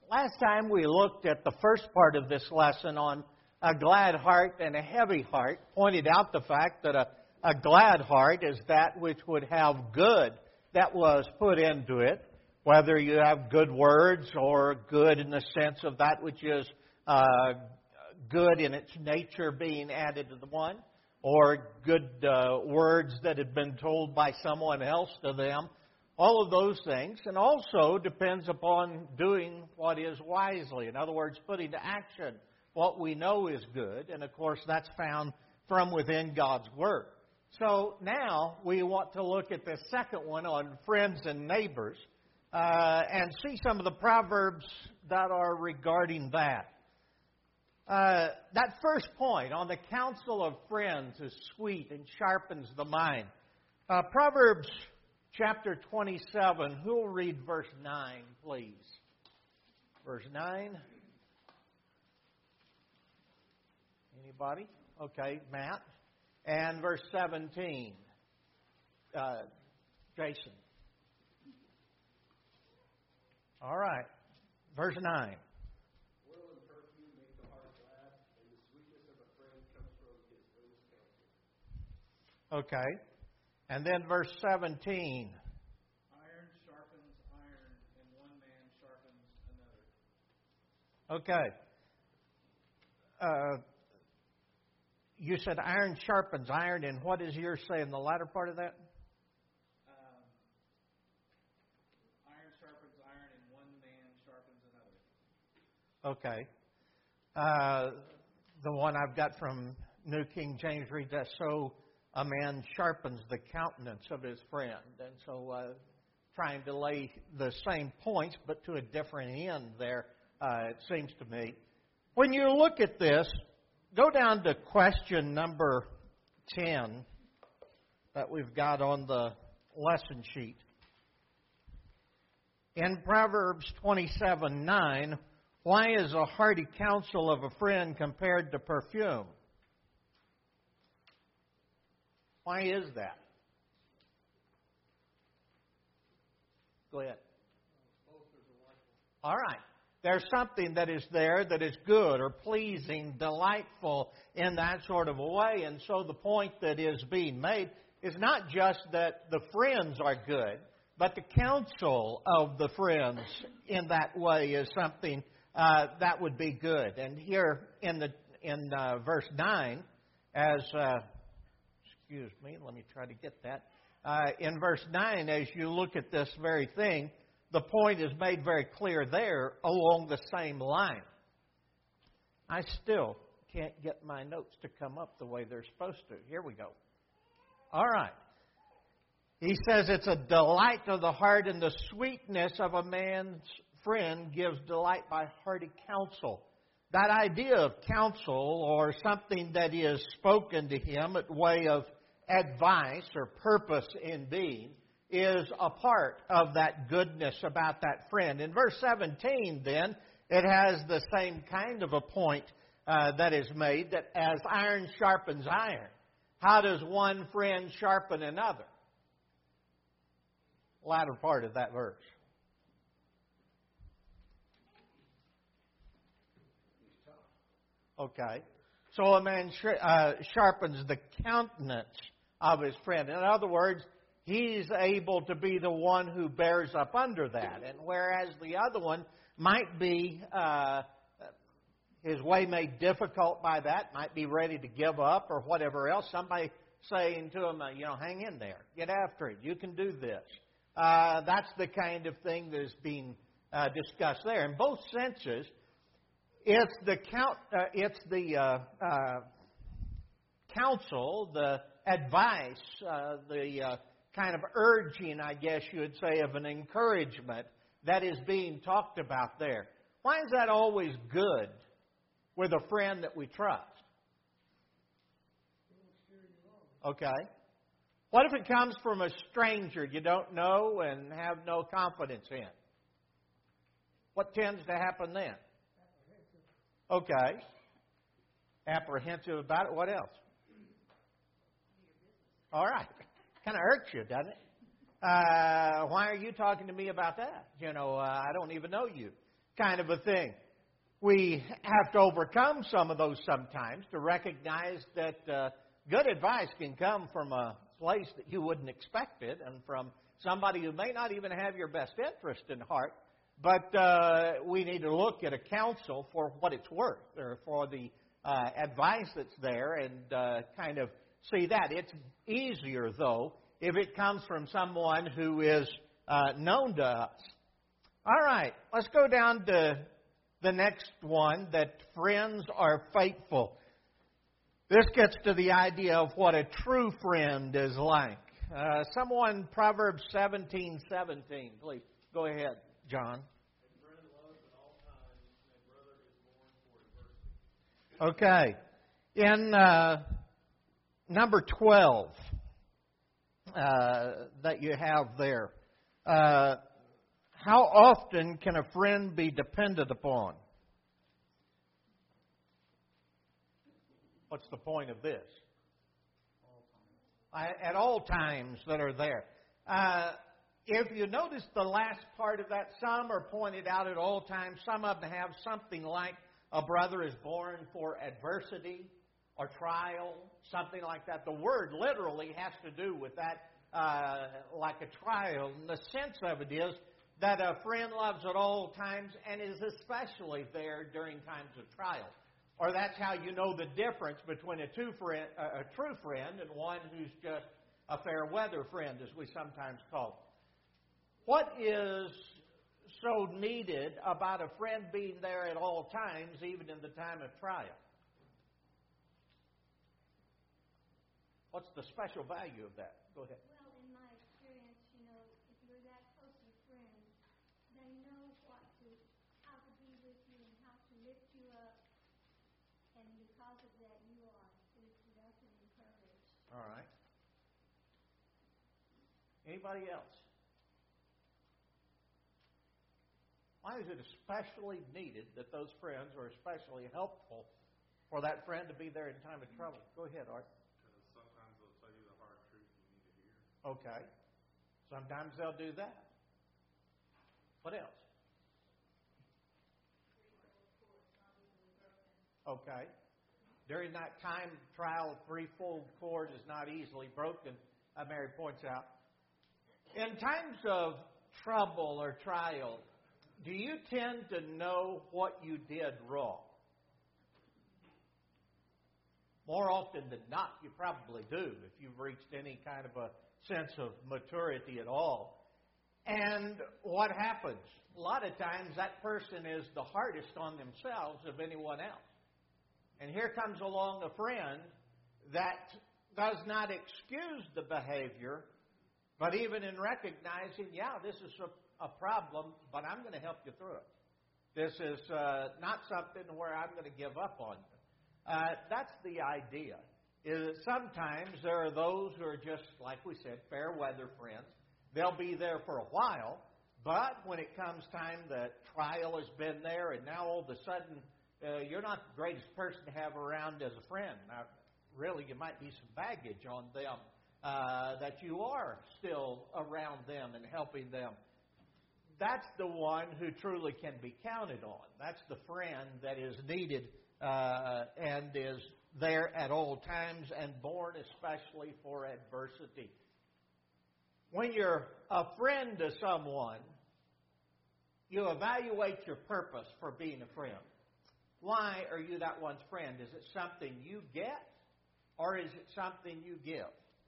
Last time we looked at the first part of this lesson on a glad heart and a heavy heart, pointed out the fact that a glad heart is that which would have good that was put into it, whether you have good words or good in the sense of that which is good in its nature being added to the one, or good words that had been told by someone else to them. All of those things, and also depends upon doing what is wisely. In other words, putting to action what we know is good, and of course that's found from within God's Word. So now we want to look at the second one on friends and neighbors, and see some of the proverbs that are regarding that. That first point on the counsel of friends is sweet and sharpens the mind. Proverbs chapter 27, who will read verse 9, please? Verse 9. Anybody? Okay, Matt. And verse 17. Jason. All right. Verse 9. Oil and perfume make the heart glad, and the sweetness of a friend comes from his earnest counsel. Okay. And then verse 17. Iron sharpens iron, and one man sharpens another. Okay. You said iron sharpens iron, and what is yours say in the latter part of that? Iron sharpens iron, and one man sharpens another. Okay. The one I've got from New King James reads that, so a man sharpens the countenance of his friend. And so trying to lay the same points, but to a different end there, it seems to me. When you look at this, go down to question number 10 that we've got on the lesson sheet. In Proverbs 27:9, why is a hearty counsel of a friend compared to perfume? Why is that? Go ahead. All right. There's something that is there that is good or pleasing, delightful in that sort of a way. And so the point that is being made is not just that the friends are good, but the counsel of the friends in that way is something that would be good. And here in verse 9, as excuse me, let me try to get that. In verse 9, as you look at this very thing, the point is made very clear there along the same line. I still can't get my notes to come up the way they're supposed to. Here we go. All right. He says it's a delight to the heart, and the sweetness of a man's friend gives delight by hearty counsel. That idea of counsel, or something that is spoken to him at way of advice or purpose in being, is a part of that goodness about that friend. In verse 17, then, it has the same kind of a point that is made, that as iron sharpens iron, how does one friend sharpen another? Latter part of that verse. Okay. So a man sharpens the countenance of his friend. In other words, he's able to be the one who bears up under that. And whereas the other one might be his way made difficult by that, might be ready to give up or whatever else, somebody saying to him, hang in there, get after it, you can do this. That's the kind of thing that is being discussed there. In both senses, it's the counsel, the advice, the kind of urging, I guess you would say, of an encouragement that is being talked about there. Why is that always good with a friend that we trust? Okay. What if it comes from a stranger you don't know and have no confidence in? What tends to happen then? Okay. Apprehensive about it. What else? All right. Kind of hurts you, doesn't it? Why are you talking to me about that? I don't even know you. kind of a thing. We have to overcome some of those sometimes to recognize that good advice can come from a place that you wouldn't expect it and from somebody who may not even have your best interest in heart. But we need to look at a counsel for what it's worth, or for the advice that's there, and kind of see that. It's easier, though, if it comes from someone who is known to us. All right, let's go down to the next one, that friends are faithful. This gets to the idea of what a true friend is like. Someone, Proverbs 17:17, please. Go ahead, John. Okay. In number 12 that you have there, how often can a friend be depended upon? What's the point of this? At all times that are there. If you notice the last part of that, some are pointed out at all times. Some of them have something like a brother is born for adversity or trial, something like that. The word literally has to do with that, like a trial. And the sense of it is that a friend loves at all times and is especially there during times of trial. Or that's how you know the difference between a true friend and one who's just a fair weather friend, as we sometimes call them. What is so needed about a friend being there at all times, even in the time of trial? What's the special value of that? Go ahead. Well, in my experience, if you're that close to a friend, they know how to be with you and how to lift you up. And because of that, you are lifted up and encouraged. All right. Anybody else? Why is it especially needed that those friends are especially helpful for that friend to be there in time of trouble? Go ahead, Art. Because sometimes they'll tell you the hard truth you need to hear. Okay. Sometimes they'll do that. What else? Okay. During that time trial, a threefold cord is not easily broken, Mary points out. In times of trouble or trial, do you tend to know what you did wrong? More often than not, you probably do, if you've reached any kind of a sense of maturity at all. And what happens? A lot of times that person is the hardest on themselves of anyone else. And here comes along a friend that does not excuse the behavior, but even in recognizing, this is a problem, but I'm going to help you through it. This is not something where I'm going to give up on you. That's the idea. Is that sometimes there are those who are just, like we said, fair weather friends. They'll be there for a while, but when it comes time that trial has been there, and now all of a sudden you're not the greatest person to have around as a friend. Now, really, you might be some baggage on them that you are still around them and helping them. That's the one who truly can be counted on. That's the friend that is needed and is there at all times and born especially for adversity. When you're a friend to someone, you evaluate your purpose for being a friend. Why are you that one's friend? Is it something you get, or is it something you give?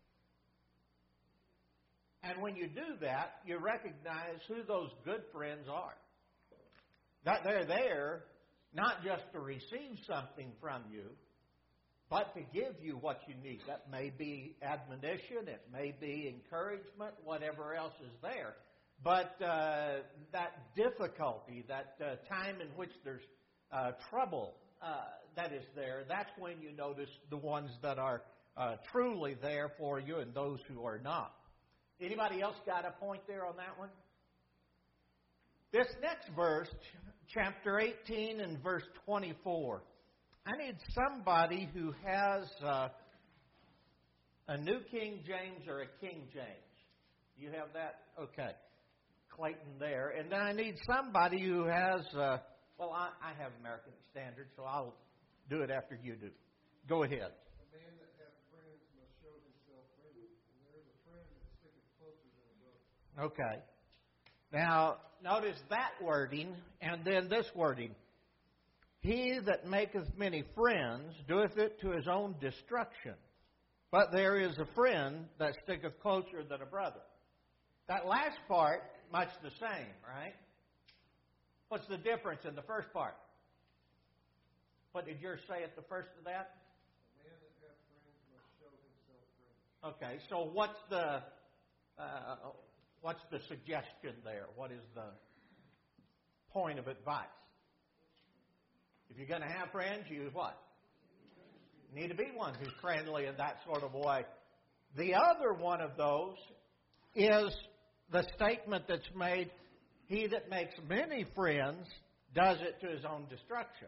And when you do that, you recognize who those good friends are. That they're there not just to receive something from you, but to give you what you need. That may be admonition, it may be encouragement, whatever else is there. But that difficulty, that time in which there's trouble that is there, that's when you notice the ones that are truly there for you and those who are not. Anybody else got a point there on that one? This next verse, chapter 18 and verse 24. I need somebody who has a New King James or a King James. Do you have that? Okay. Clayton there. And then I need somebody who has, well, I have American Standard, so I'll do it after you do. Go ahead. A man that hath friends must show himself friendly, and there is a friend that sticketh closer than a brother. Okay. Now, notice that wording, and then this wording. He that maketh many friends doeth it to his own destruction. But there is a friend that sticketh closer than a brother. That last part, much the same, right? What's the difference in the first part? What did yours say at the first of that? A man that hath friends must show himself friendly. Okay, so what's the suggestion there? What is the point of advice? If you're going to have friends, you what? Need to be one who's friendly in that sort of way. The other one of those is the statement that's made, he that makes many friends does it to his own destruction.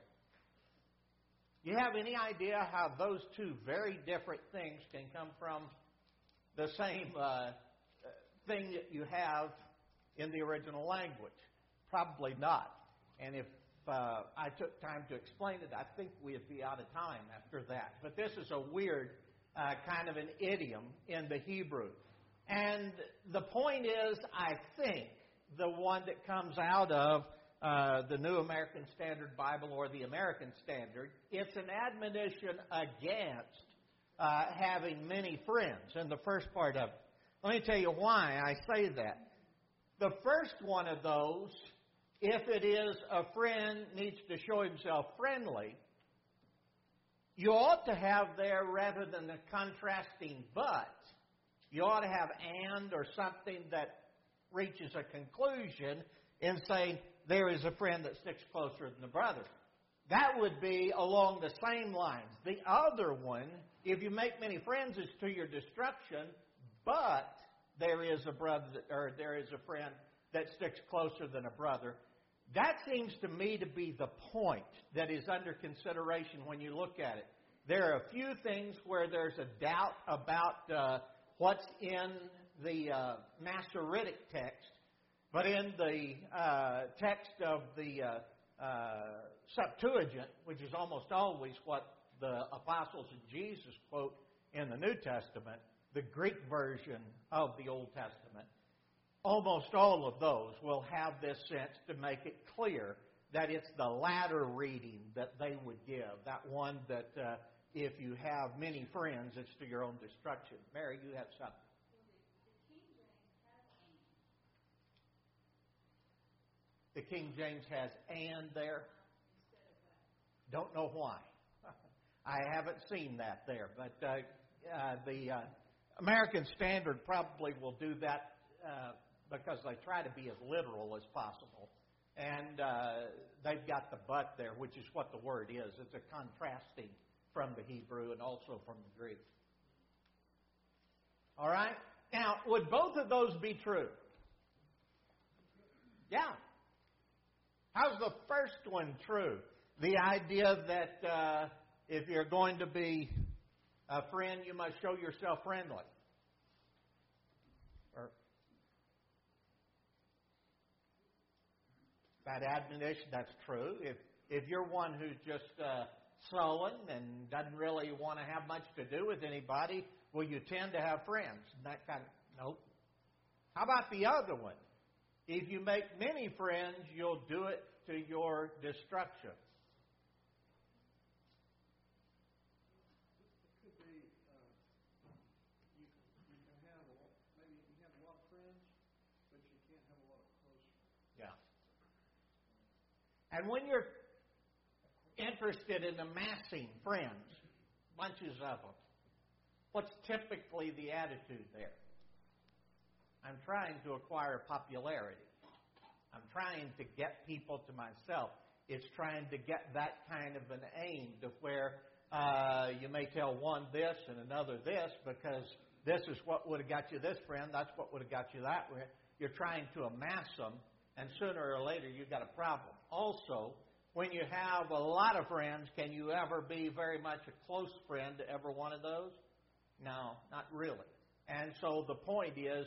You have any idea how those two very different things can come from the same thing that you have in the original language? Probably not. And if I took time to explain it, I think we'd be out of time after that. But this is a weird kind of an idiom in the Hebrew. And the point is, I think, the one that comes out of the New American Standard Bible or the American Standard, it's an admonition against having many friends in the first part of it. Let me tell you why I say that. The first one of those, if it is a friend needs to show himself friendly, you ought to have there, rather than the contrasting but, you ought to have and or something that reaches a conclusion in saying there is a friend that sticks closer than a brother. That would be along the same lines. The other one, if you make many friends, is to your destruction, but there is a brother or there is a friend that sticks closer than a brother. That seems to me to be the point that is under consideration when you look at it. There are a few things where there's a doubt about what's in the Masoretic text, but in the text of the Septuagint, which is almost always what the apostles and Jesus quote in the New Testament, the Greek version of the Old Testament, almost all of those will have this sense to make it clear that it's the latter reading that they would give, that one that if you have many friends, it's to your own destruction. Mary, you have something. The King James has and there. Don't know why. I haven't seen that there. But the American Standard probably will do that because they try to be as literal as possible. And they've got the but there, which is what the word is. It's a contrasting from the Hebrew and also from the Greek. All right? Now, would both of those be true? Yeah. How's the first one true? The idea that if you're going to be a friend, you must show yourself friendly. Or that admonition, that's true. If you're one who's just sullen and doesn't really want to have much to do with anybody, well, you tend to have friends. That kind of, nope. How about the other one? If you make many friends, you'll do it to your destruction. It could be you can have maybe you can have a lot of friends, but you can't have a lot of close friends. Yeah. And when you're interested in amassing friends, bunches of them, what's typically the attitude there? I'm trying to acquire popularity. I'm trying to get people to myself. It's trying to get that kind of an aim to where you may tell one this and another this because this is what would have got you this friend, that's what would have got you that friend. You're trying to amass them, and sooner or later you've got a problem. Also, when you have a lot of friends, can you ever be very much a close friend to every one of those? No, not really. And so the point is,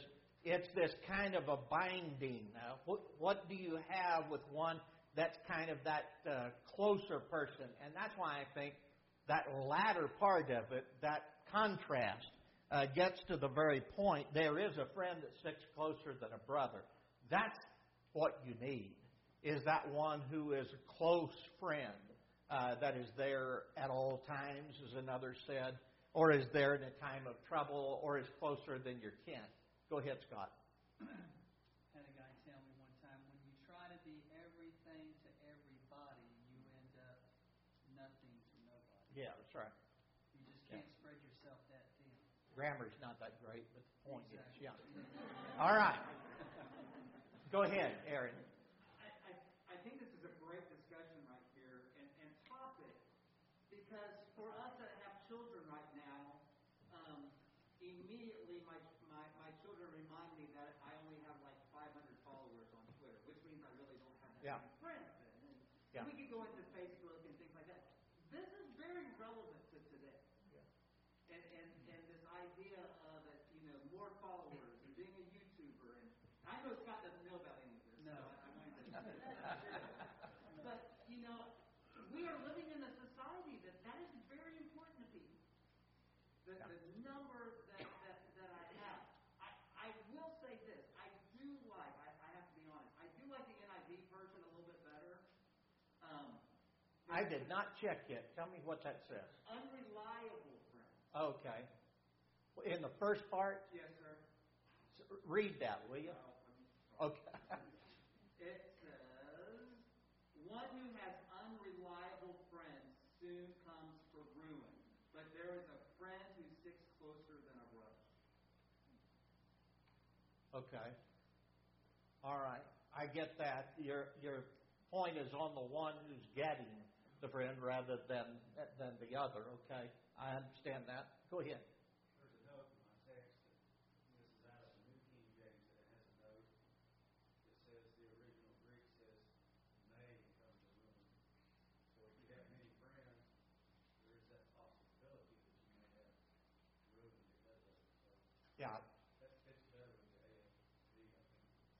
It's this kind of a binding. What do you have with one that's kind of that closer person? And that's why I think that latter part of it, that contrast, gets to the very point. There is a friend that sticks closer than a brother. That's what you need, is that one who is a close friend that is there at all times, as another said, or is there in a time of trouble, or is closer than your kin. Go ahead, Scott. Had a guy tell me one time, when you try to be everything to everybody, you end up nothing to nobody. Yeah, that's right. You just can't spread yourself that thin. Grammar's not that great, but the point Exactly. is, yeah. All right. Go ahead, Aaron. I think this is a great discussion right here and topic, because for us that have children right now, immediately my children remind me that I only have like 500 followers on Twitter, which means I really don't have that many friends then. And we could go into Facebook and things like that. This is very relevant to today. Yeah. And this idea of more followers and being a YouTuber, and I know Scott doesn't know about any of this. No. So I wanted to but we are living in a society that is very important to people. The number that I have. I will say this. I do like, I have to be honest, I do like the NIV version a little bit better. I did not check yet. Tell me what that says. Unreliable friends. Okay. In the first part, Yes, sir. read that, will you? Okay. It says, one who has unreliable friends soon comes to ruin, but there is a friend who sticks closer than a brother. Okay. All right. I get that. Your point is on the one who's getting the friend rather than the other. Okay. I understand that. Go ahead. There's a note in my text that this is out of the New King James that it has a note that says the original Greek says may come to ruin. So if you have many friends, there is that possibility that you may have ruin because of it. So Yeah. that fits better with the ASV, I think.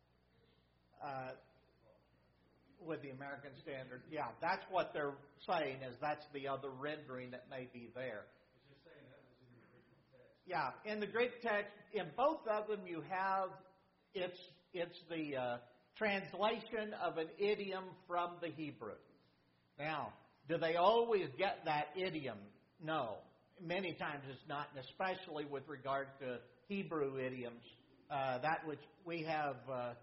With the American Standard. Yeah, that's what they're saying, is that's the other rendering that may be there. It's just saying that was in the original text. Yeah, in the Greek text, in both of them you have, it's the translation of an idiom from the Hebrew. Now, do they always get that idiom? No. Many times it's not, and especially with regard to Hebrew idioms. That which we have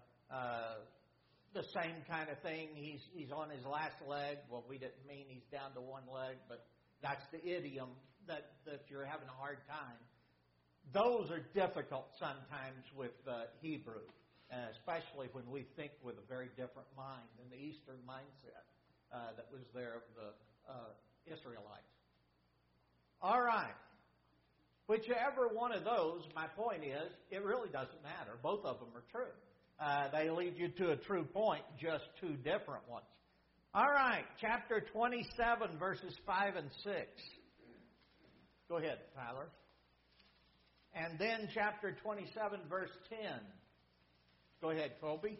the same kind of thing. He's on his last leg. Well, we didn't mean he's down to one leg, but that's the idiom that you're having a hard time. Those are difficult sometimes with Hebrew, especially when we think with a very different mind than the Eastern mindset that was there of the Israelites. All right. Whichever one of those, my point is, it really doesn't matter. Both of them are true. They lead you to a true point, just two different ones. All right, chapter 27, verses 5 and 6. Go ahead, Tyler. And then chapter 27, verse 10. Go ahead, Colby.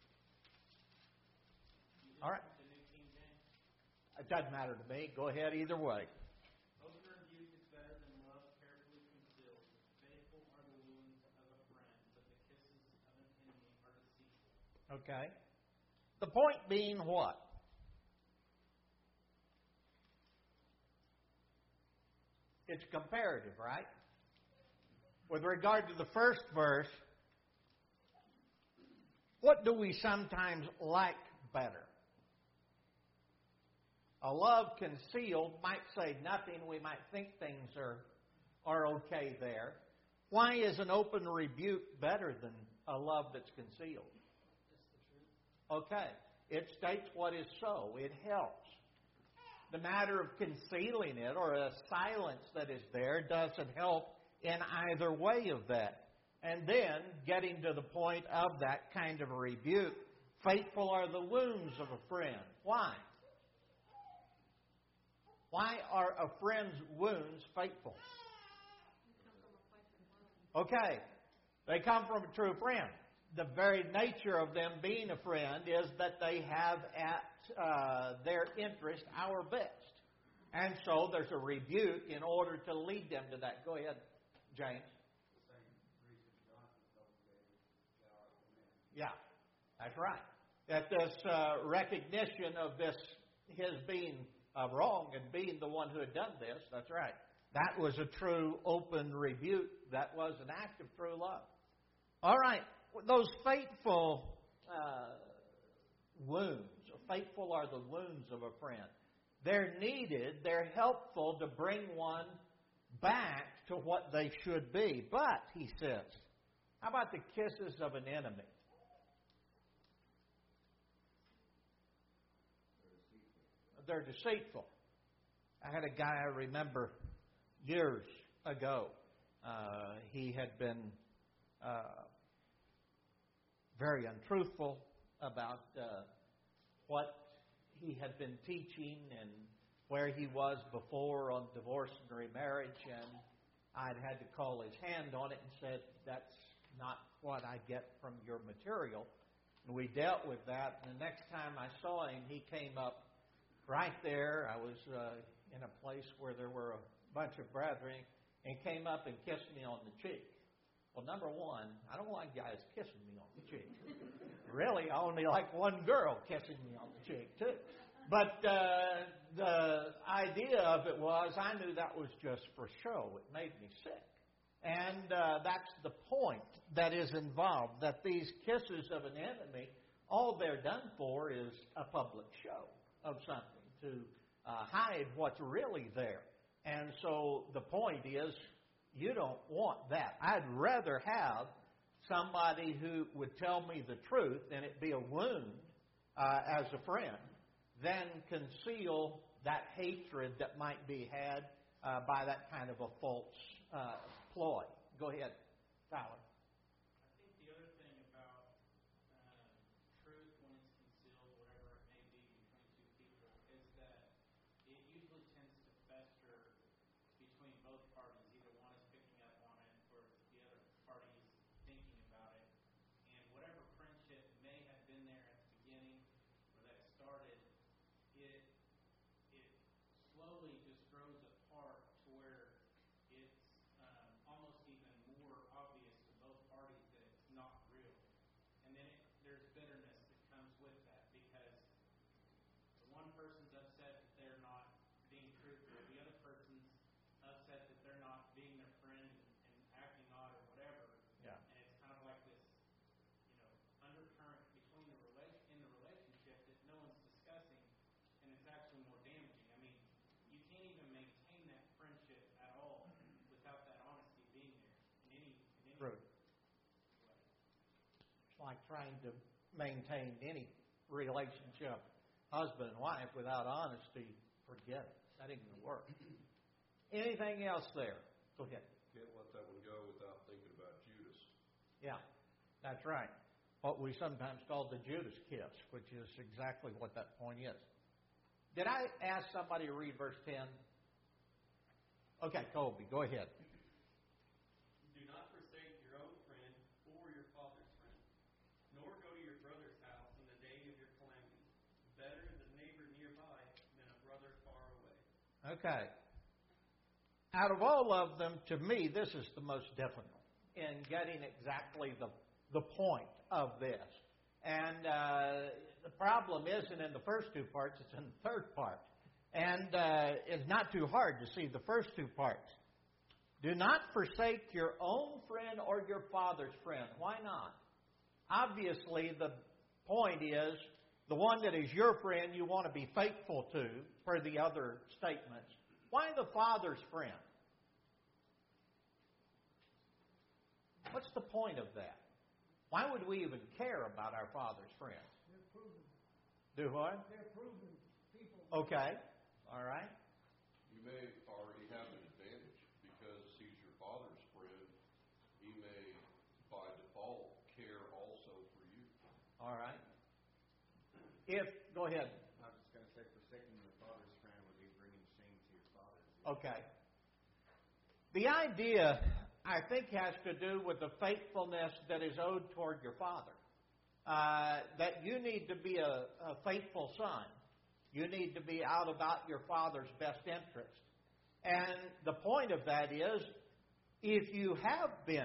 All right. The New King James. It doesn't matter to me. Go ahead either way. Open rebuke is better than love carefully concealed. Faithful are the wounds of a friend, but the kisses of an enemy are deceitful. Okay. The point being what? It's comparative, right? With regard to the first verse, what do we sometimes like better? A love concealed might say nothing. We might think things are okay there. Why is an open rebuke better than a love that's concealed? Okay. It states what is so. It helps. The matter of concealing it or a silence that is there doesn't help in either way of that. And then, getting to the point of that kind of a rebuke, faithful are the wounds of a friend. Why? Why are a friend's wounds faithful? Okay. They come from a true friend. The very nature of them being a friend is that they have at their interest our best. And so there's a rebuke in order to lead them to that. Go ahead, James. The same reason Jonathan told David, thou art the man. Yeah, that's right. That this recognition of this, his being wrong and being the one who had done this, that's right. That was a true open rebuke. That was an act of true love. All right, those fateful wounds. Fateful are the wounds of a friend. They're needed, they're helpful to bring one back to what they should be. But, he says, how about the kisses of an enemy? They're deceitful. I had a guy I remember years ago. He had been very untruthful about what he had been teaching and where he was before on divorce and remarriage, and I'd had to call his hand on it and said, that's not what I get from your material. And we dealt with that, and the next time I saw him, he came up right there. I was in a place where there were a bunch of brethren, and came up and kissed me on the cheek. Well, number one, I don't like guys kissing me on the cheek. Really, I only like one girl kissing me on the cheek, too. But the idea of it was, I knew that was just for show. It made me sick. And that's the point that is involved, that these kisses of an enemy, all they're done for is a public show of something, to hide what's really there. And so the point is, you don't want that. I'd rather have somebody who would tell me the truth, and it be a wound as a friend, than conceal that hatred that might be had by that kind of a false ploy. Go ahead, Tyler. I think the other thing about truth when it's concealed, whatever it may be between two people, is that it usually tends to fester between both parties. Either one is picking up on it or the other party is thinking about it. And whatever friendship may have been there at the beginning or that started, it slowly just grows apart to where it's almost even more obvious to both parties that it's not real. And then there's bitterness that comes with that, because the one person's upset that they're not being truthful, the other person's upset that they're not being their friend and acting odd or whatever. Yeah. And it's kind of like this, undercurrent between in the relationship that no one's discussing, and it's actually more damaging. I mean, you can't even maintain that friendship at all without that honesty being there in any True. way. It's like trying to maintain any relationship, husband and wife, without honesty. Forget it. That ain't going to work. Anything else there? Go ahead. Can't let that one go without thinking about Judas. Yeah, that's right. What we sometimes call the Judas kiss, which is exactly what that point is. Did I ask somebody to read verse 10? Okay, Colby, go ahead. Do not forsake your own friend or your father's friend, nor go to your brother's house in the day of your calamity. Better is a neighbor nearby than a brother far away. Okay. Out of all of them, to me, this is the most difficult in getting exactly the point of this. And the problem isn't in the first two parts, it's in the third part. And it's not too hard to see the first two parts. Do not forsake your own friend or your father's friend. Why not? Obviously, the point is, the one that is your friend you want to be faithful to, per the other statements. Why the father's friend? What's the point of that? Why would we even care about our father's friends? They're proven. Do what? They're proven people. Okay. All right. You may already have an advantage because he's your father's friend. He may, by default, care also for you. All right. Go ahead. I was just going to say, forsaking your father's friend would be bringing shame to your father. Okay. The idea I think has to do with the faithfulness that is owed toward your father. That you need to be a faithful son. You need to be out about your father's best interest. And the point of that is, if you have been,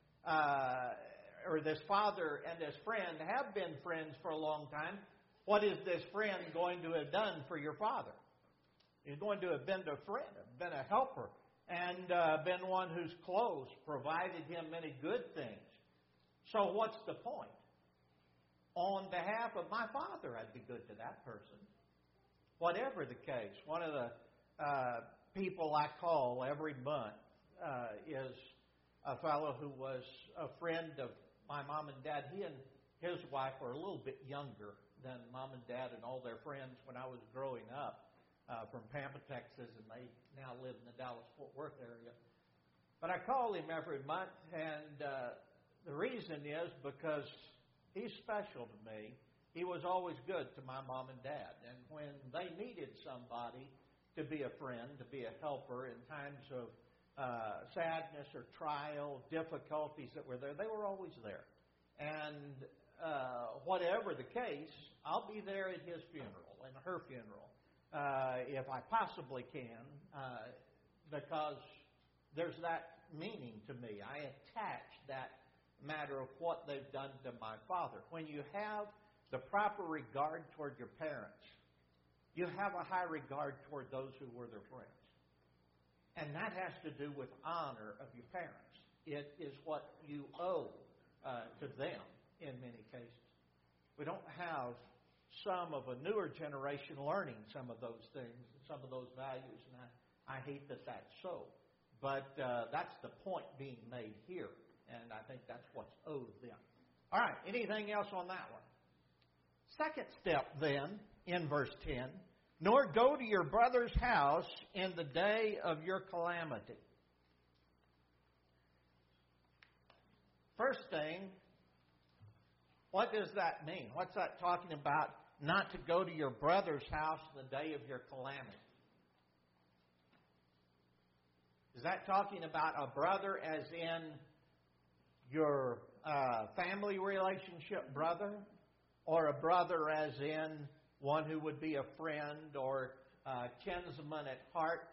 or this father and this friend have been friends for a long time, what is this friend going to have done for your father? He's going to have been a friend, been a helper, and been one who's close, provided him many good things. So what's the point? On behalf of my father, I'd be good to that person. Whatever the case, one of the people I call every month is a fellow who was a friend of my mom and dad. He and his wife were a little bit younger than mom and dad and all their friends when I was growing up from Pampa, Texas, and they now live in the Dallas-Fort Worth area. But I call him every month, and the reason is because he's special to me. He was always good to my mom and dad. And when they needed somebody to be a friend, to be a helper in times of sadness or trial, difficulties that were there, they were always there. And whatever the case, I'll be there at his funeral and her funeral if I possibly can, because there's that meaning to me. I attach that matter of what they've done to my father. When you have the proper regard toward your parents, you have a high regard toward those who were their friends. And that has to do with honor of your parents. It is what you owe to them in many cases. We don't have some of a newer generation learning some of those things, some of those values, and I hate that that's so. But that's the point being made here, and I think that's what's owed them. All right, anything else on that one? Second step then, in verse 10, nor go to your brother's house in the day of your calamity. First thing, what does that mean? What's that talking about? Not to go to your brother's house in the day of your calamity. Is that talking about a brother as in your family relationship brother? Or a brother as in one who would be a friend or kinsman at heart?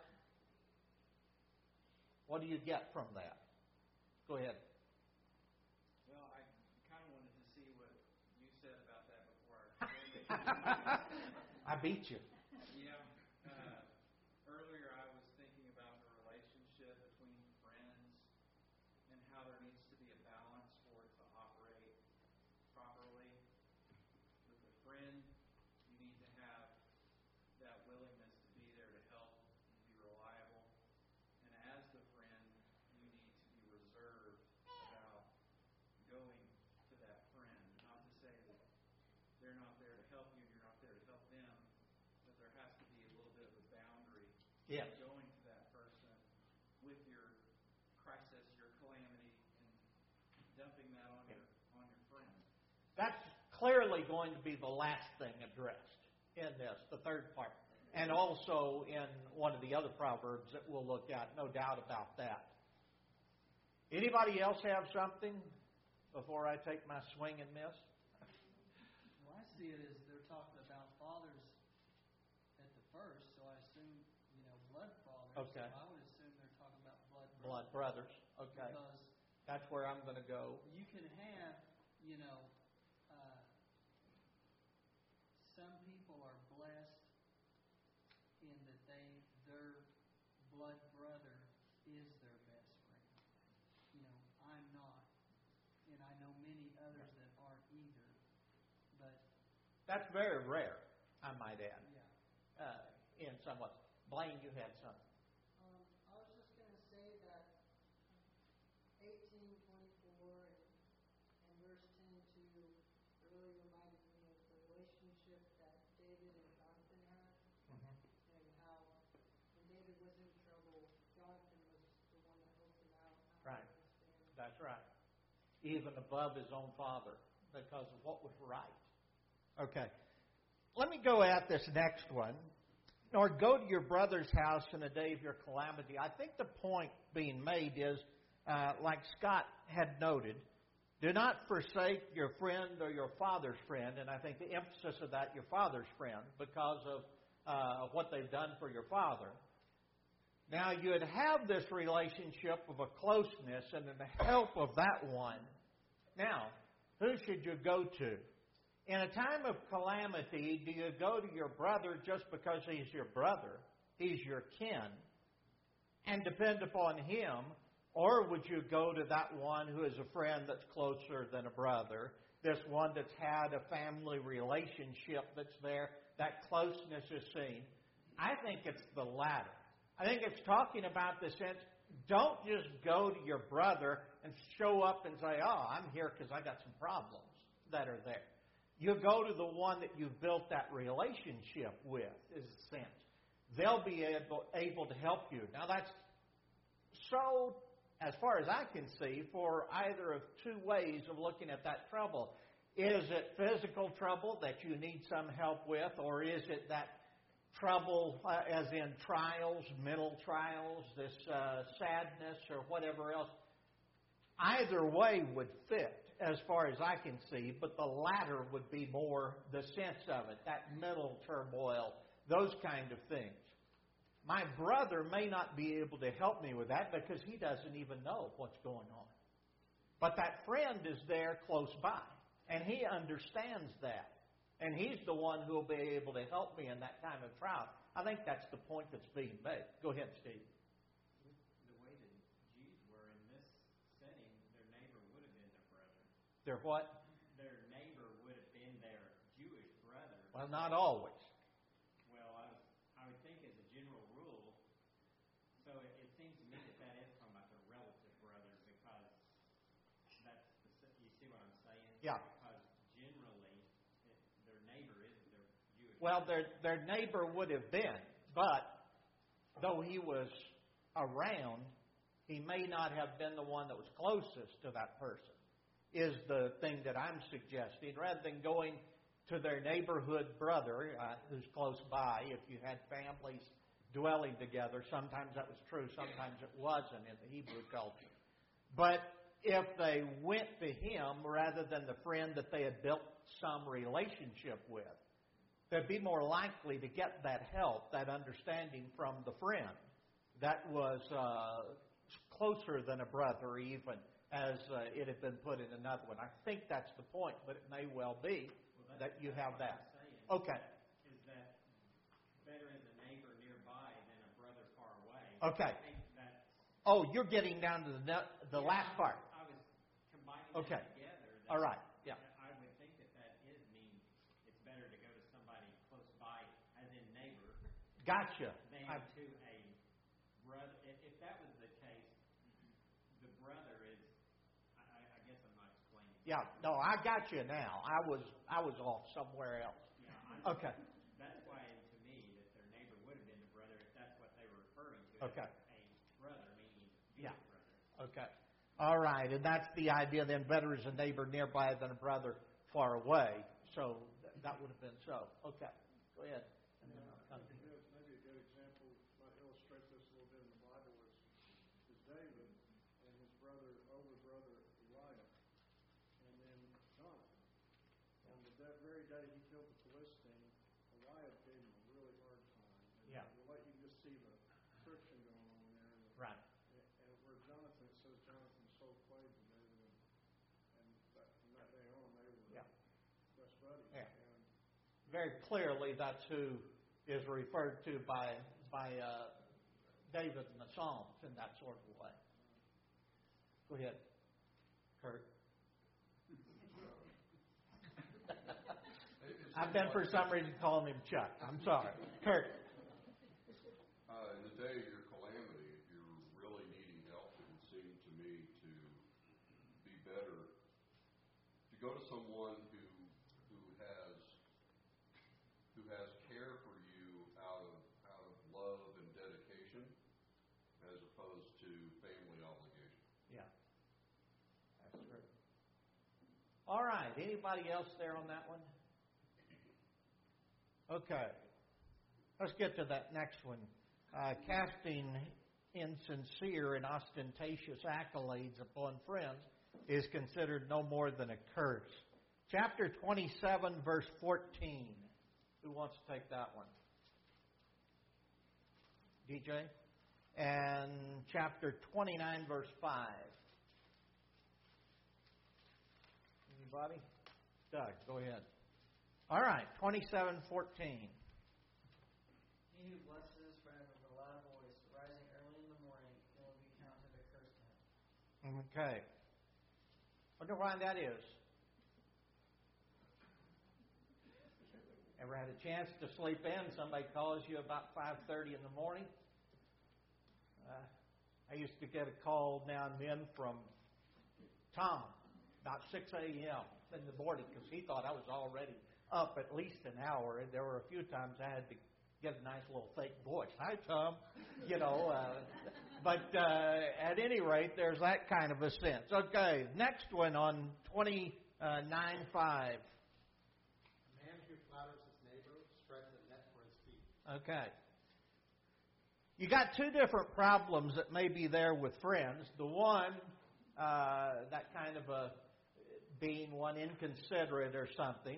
What do you get from that? Go ahead. Well, I kind of wanted to see what you said about that before I I beat you. Yeah. Earlier I was thinking about the relationship between friends and how there needs to be a balance for it to operate properly. With a friend, you need to have that willingness to be there to help and be reliable. And as the friend, you need to be reserved about going to that friend. Not to say that they're not there to help you and you're not there to help them, but there has to be a little bit of a boundary. Yes. Going to that person with your crisis, your calamity, and dumping that on your friend. That's clearly going to be the last thing addressed in this, the third part. And also in one of the other proverbs that we'll look at, no doubt about that. Anybody else have something before I take my swing and miss? Well, I see it as they're talking about fathers at the first, so I assume, blood fathers. Okay. So I would assume they're talking about Blood brothers. Okay. Because that's where I'm going to go. you can have, some people are blessed in that their blood brother is their best friend. I'm not. And I know many others that aren't either. But That's very rare, I might add, yeah. in some ways. Blaine, you had something. I was just going to say that 18:24 and verse 10:2 really reminded me of the relationship that David and Jonathan had, and how when David was in trouble, Jonathan was the one that helped him out. Right. That's right. Even above his own father, because of what was right. Okay. Let me go at this next one. Nor go to your brother's house in the day of your calamity. I think the point being made is like Scott had noted, do not forsake your friend or your father's friend. And I think the emphasis of that, your father's friend, because of what they've done for your father. Now, you'd have this relationship of a closeness and the help of that one. Now, who should you go to? In a time of calamity, do you go to your brother just because he's your brother, he's your kin, and depend upon him? Or would you go to that one who is a friend that's closer than a brother, this one that's had a family relationship that's there, that closeness is seen? I think it's the latter. I think it's talking about the sense, don't just go to your brother and show up and say, oh, I'm here because I got some problems that are there. You go to the one that you've built that relationship with, is the sense. They'll be able to help you. Now, that's so, as far as I can see, for either of two ways of looking at that trouble. Is it physical trouble that you need some help with, or is it that trouble as in trials, mental trials, this sadness or whatever else? Either way would fit as far as I can see, but the latter would be more the sense of it, that mental turmoil, those kind of things. My brother may not be able to help me with that because he doesn't even know what's going on. But that friend is there close by, and he understands that. And he's the one who will be able to help me in that time of trial. I think that's the point that's being made. Go ahead, Steve. The way the Jews were in this setting, their neighbor would have been their brother. Their what? Their neighbor would have been their Jewish brother. Well, not always. Well, I would think as a general rule, so it seems to me that is talking about their relative brother, because that's you see what I'm saying? Yeah. Because generally, their neighbor is their Jewish. Well, their neighbor would have been, but though he was around, he may not have been the one that was closest to that person, is the thing that I'm suggesting. Rather than going to their neighborhood brother who's close by, if you had families dwelling together, sometimes that was true, sometimes it wasn't in the Hebrew culture. But if they went to him rather than the friend that they had built some relationship with, they'd be more likely to get that help, that understanding from the friend that was closer than a brother even, as it had been put in another one. I think that's the point, but it may well be that you have that. Okay. Is that better as a neighbor nearby than a brother far away? Okay. I think that's, Oh, you're getting down to the last part. I was combining Okay. them together. All right. Yeah. I would think that mean it's better to go to somebody close by, as in neighbor, Gotcha. than to a brother. If that was the case, the brother is, I guess I'm not explaining. Yeah. No, I got you now. I was off somewhere else. Yeah. Okay. That's why, to me, that their neighbor would have been the brother, if that's what they were referring to. Okay. A brother, meaning Yeah. brother. Okay. All right. And that's the idea then, better is a neighbor nearby than a brother far away. So that would have been so. Okay. Go ahead. And then I'll come to you. Maybe a good example might illustrate this a little bit in the Bible is David and his older brother Uriah, and then Jonathan. On that very day he killed the Philistine, Uriah gave him a really hard time. And Yeah. you can just see the friction going on there. Right. And where Jonathan, it says Jonathan sold clay to David, and from that day on they were best buddies. Yeah. And Very clearly, that's who is referred to by David in the Psalms in that sort of way. Go ahead, Kurt. I've been, for some reason, calling him Chuck. I'm sorry. Kurt. In the day of your calamity, if you're really needing help, it would seem to me to be better to go to someone who has care for you out of love and dedication, as opposed to family obligation. Yeah, that's true. All right. Anybody else there on that one? Okay. Let's get to that next one. Casting insincere and ostentatious accolades upon friends is considered no more than a curse. Chapter 27, verse 14. Who wants to take that one? DJ? And chapter 29, verse 5. Anybody? Doug, go ahead. All right, 27:14. He who blesses his friend with a loud voice, rising early in the morning, it will be counted a curse to him. Okay. Wonder why that is. Ever had a chance to sleep in? Somebody calls you about 5:30 in the morning. I used to get a call now and then from Tom about 6 a.m. in the morning because he thought I was already up at least an hour, and there were a few times I had to get a nice little fake voice. Hi, Tom. But at any rate, there's that kind of a sense. Okay, next one on 29:5. A man who flatters his neighbor spreads a net for his feet. Okay. You got two different problems that may be there with friends. The one, that kind of a being one inconsiderate or something,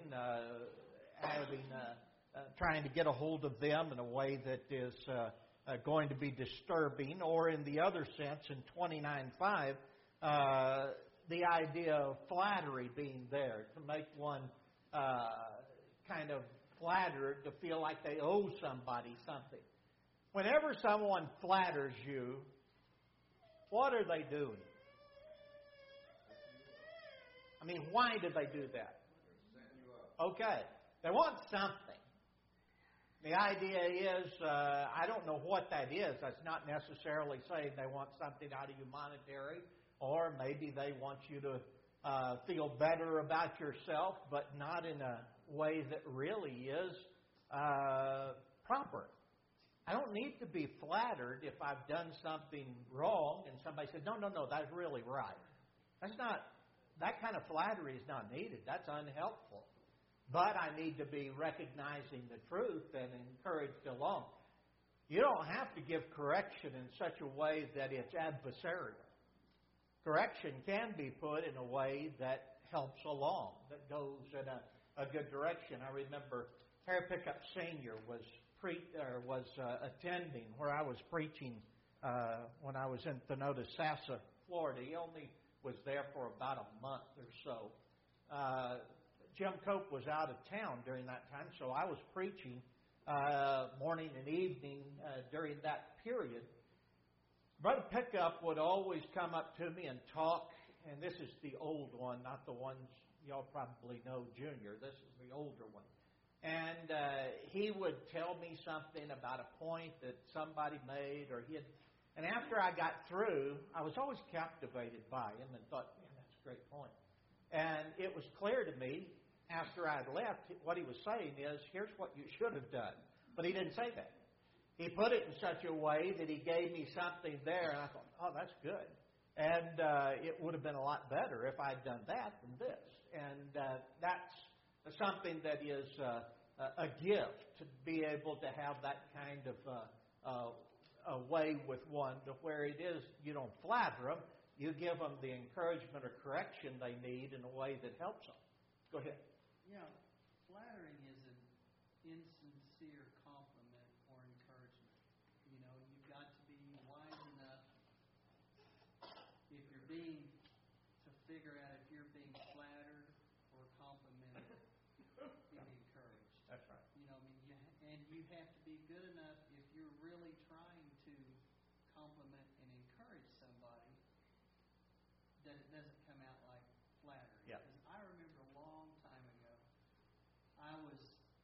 trying to get a hold of them in a way that is going to be disturbing, or in the other sense, in 29:5, the idea of flattery being there, to make one kind of flattered, to feel like they owe somebody something. Whenever someone flatters you, what are they doing? I mean, why do they do that? Okay. They want something. The idea is, I don't know what that is. That's not necessarily saying they want something out of you monetary, or maybe they want you to feel better about yourself, but not in a way that really is proper. I don't need to be flattered if I've done something wrong and somebody said, no, that's really right. That kind of flattery is not needed. That's unhelpful. But I need to be recognizing the truth and encouraged along. You don't have to give correction in such a way that it's adversarial. Correction can be put in a way that helps along, that goes in a good direction. I remember Harry Pickup Sr. was attending where I was preaching when I was in Thenota, Sassa, Florida. He only was there for about a month or so. Jim Cope was out of town during that time, so I was preaching morning and evening during that period. Brother Pickup would always come up to me and talk, and this is the old one, not the ones y'all probably know, Junior. This is the older one. And he would tell me something about a point that somebody made, and after I got through, I was always captivated by him and thought, man, that's a great point. And it was clear to me after I'd left, what he was saying is, here's what you should have done. But he didn't say that. He put it in such a way that he gave me something there, and I thought, oh, that's good. And it would have been a lot better if I'd done that than this. And that's something that is a gift, to be able to have that kind of a way with one, to where it is you don't flatter them, you give them the encouragement or correction they need in a way that helps them. Go ahead. Yeah, flattering is an insincere compliment or encouragement. You know, you've got to be wise enough, if you're being, to figure out if you're being flattered or complimented, be encouraged. That's right. You know, I mean, you have to be good enough if you're really trying to compliment and encourage somebody, that it doesn't come out like flattery. Yeah. Because I remember a long time ago, I was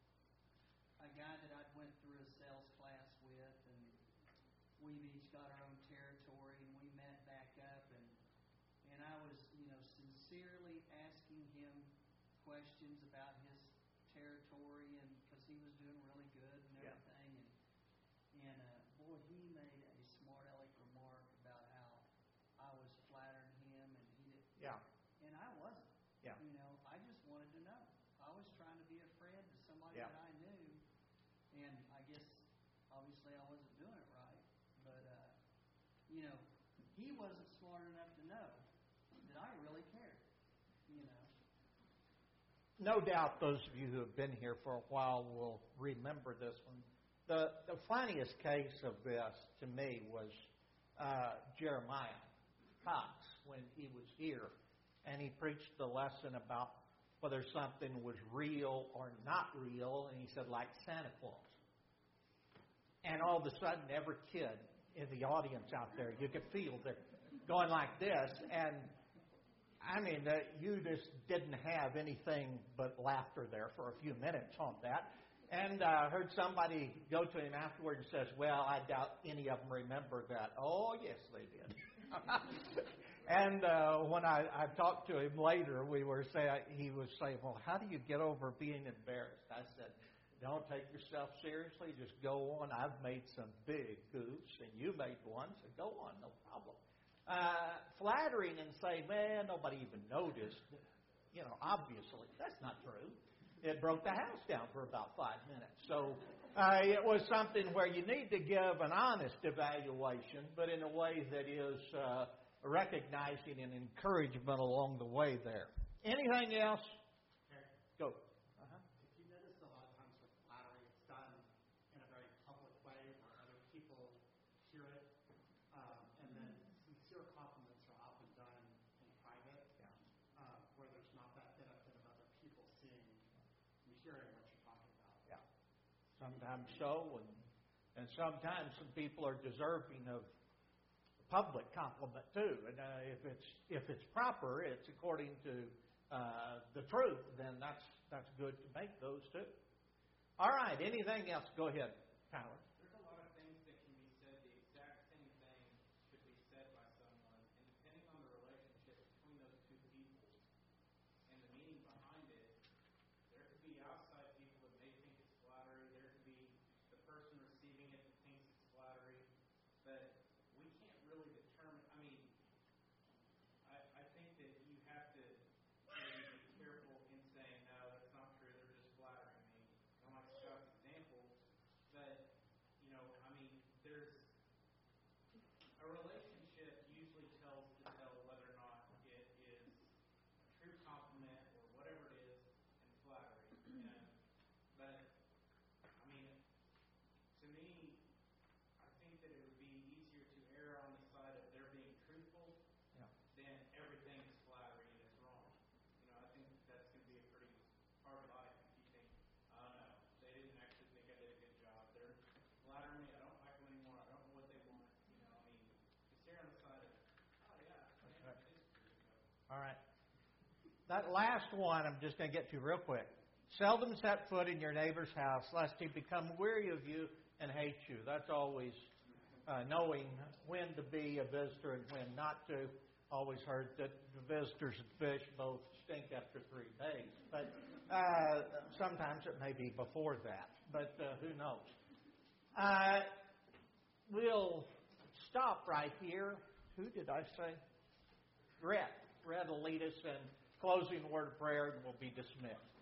a guy that I'd went through a sales class with, and we've each got our own territory, and we met back up, and I was, sincerely asking him questions about his territory, and because he was doing really good and everything, and boy, he made a smart aleck remark about how I was flattering him, and he didn't. Yeah. And I wasn't. Yeah. I just wanted to know. I was trying to be a friend to somebody Yeah. that I knew, and I guess obviously I wasn't doing it right, but he wasn't smart enough to know that I really cared. No doubt those of you who have been here for a while will remember this one. The funniest case of this to me was Jeremiah Cox when he was here, and he preached the lesson about whether something was real or not real, and he said, like Santa Claus. And all of a sudden, every kid in the audience out there, you could feel they're going like this, and I mean, you just didn't have anything but laughter there for a few minutes on that. And I heard somebody go to him afterward and says, well, I doubt any of them remember that. Oh, yes, they did. And when I talked to him later, he was saying, well, how do you get over being embarrassed? I said, don't take yourself seriously. Just go on. I've made some big goofs, and you made one, so go on, no problem. Flattering and saying, man, nobody even noticed. Obviously, that's not true. It broke the house down for about 5 minutes. So it was something where you need to give an honest evaluation, but in a way that is recognizing and encouragement along the way there. Anything else? Go. If you notice, a lot of times with flattery, it's done in a very public way where other people hear it, and then sincere compliments are often done in private, where there's not that benefit of other people seeing and hearing what you're talking about. Yeah, sometimes so, and sometimes some people are deserving of public compliment too. And if it's proper, it's according to the truth, then that's good to make those too. All right, anything else? Go ahead, Tyler. There's a lot of things that can be said. The exact same thing could be said by someone, and depending on the relationship between those two people and the meaning behind it, there could be outside people that may think it's flattery. There could be the person receiving it that thinks it's flattery. But we can't really determine. I mean, I think that you have to maybe be careful in saying, no, that's not true. They're just flattering me. I don't like Scott's example, but I mean, there's a relationship usually tells the tale whether or not it is a true compliment or whatever it is and flattery. But I mean, to me, I think that it would be easier to err on the side of they're being truthful than everything is flattery and it's wrong. I think that's going to be a pretty hard life if you think, oh no, they didn't actually think I did a good job. They're flattering me. I don't like them anymore. I don't know what they want. I mean, just err on the side of, oh yeah, it is true. All right. That last one I'm just going to get to real quick. Seldom set foot in your neighbor's house, lest he become weary of you and hate you. That's always knowing when to be a visitor and when not to. Always heard that the visitors and fish both stink after 3 days. But sometimes it may be before that. But who knows? We'll stop right here. Who did I say? Red. Red will lead us in closing word of prayer and we'll be dismissed.